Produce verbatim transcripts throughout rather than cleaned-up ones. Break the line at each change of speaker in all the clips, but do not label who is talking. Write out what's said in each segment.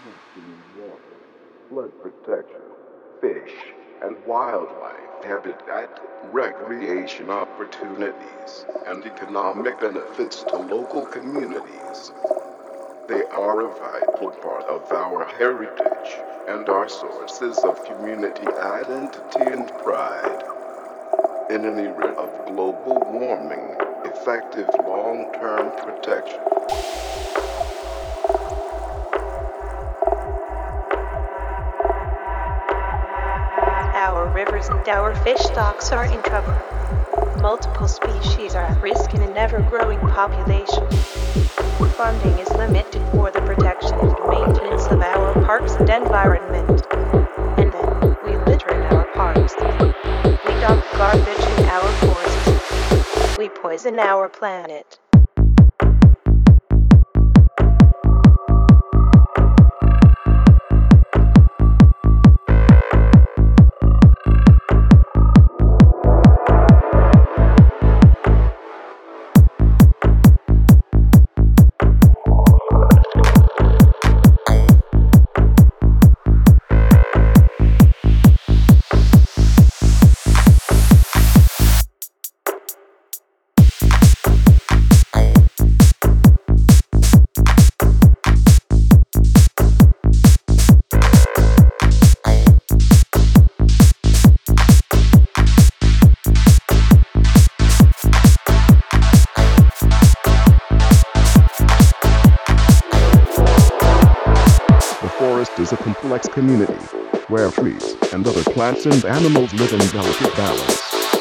clean water, flood protection, fish and wildlife habitat, recreation opportunities, and economic benefits to local communities. They are a vital part of our heritage and are sources of community identity and pride. In an era of global warming, effective long-term protection.
Our rivers and our fish stocks are in trouble. Multiple species are at risk in an ever-growing population. Funding is limited for the protection and maintenance of our parks and environment. And then we litter in our parks. We dump garbage in our forests. We poison our planet.
Forest is a complex community where trees and other plants and animals live in delicate balance.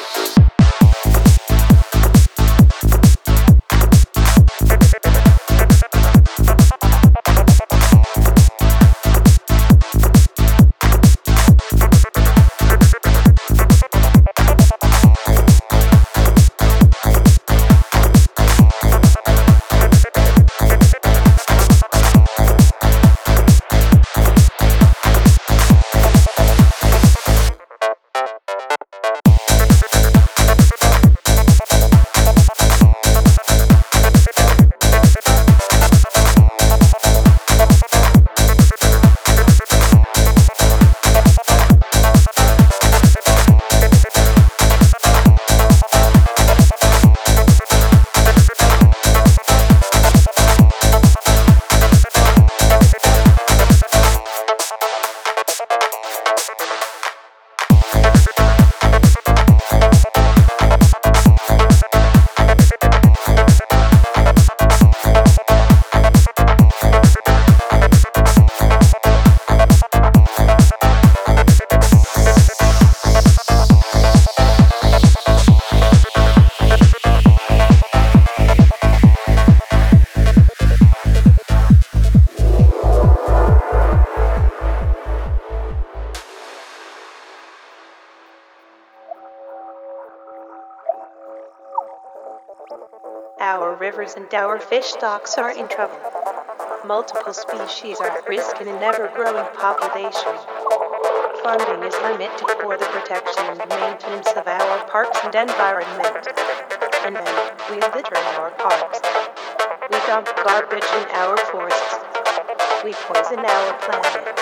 Our rivers and our fish stocks are in trouble. Multiple species are at risk in an ever-growing population. Funding is limited for the protection and maintenance of our parks and environment. And then we litter in our parks. We dump garbage in our forests. We poison our planet.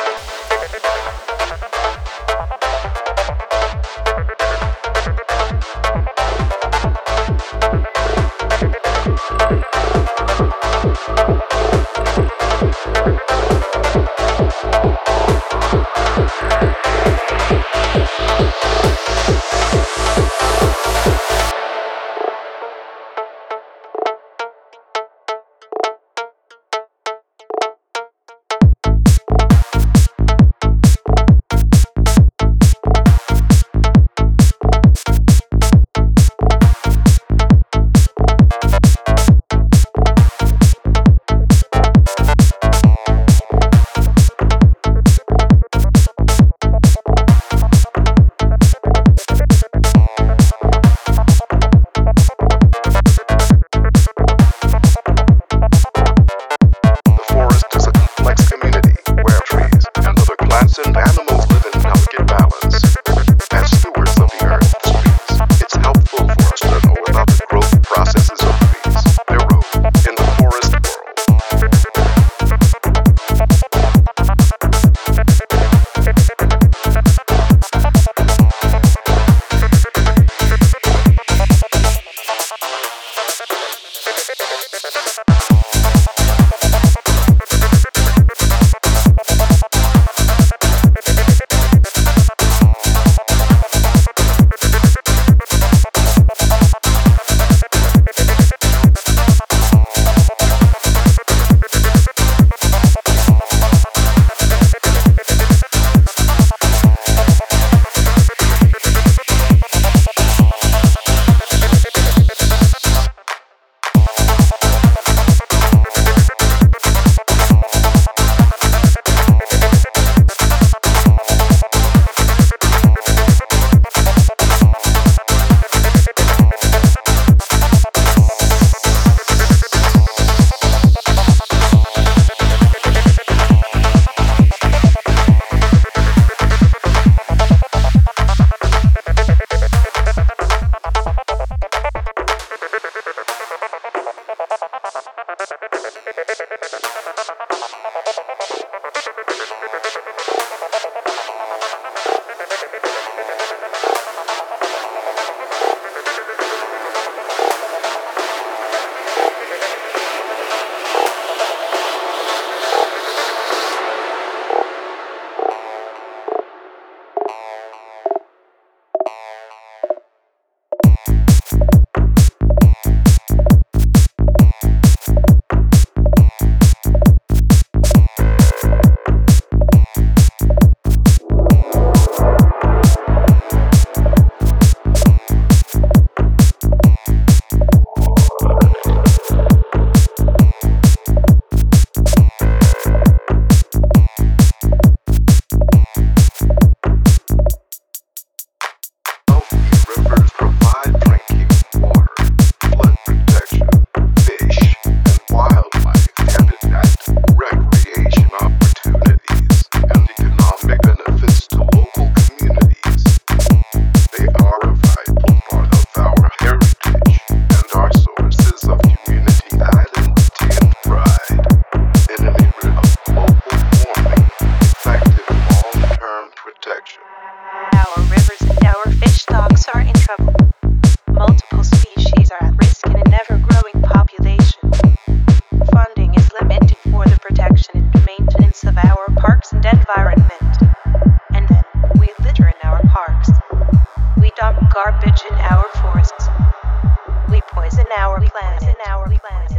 environment. And then, we litter in our parks. We dump garbage in our forests. We poison our planet.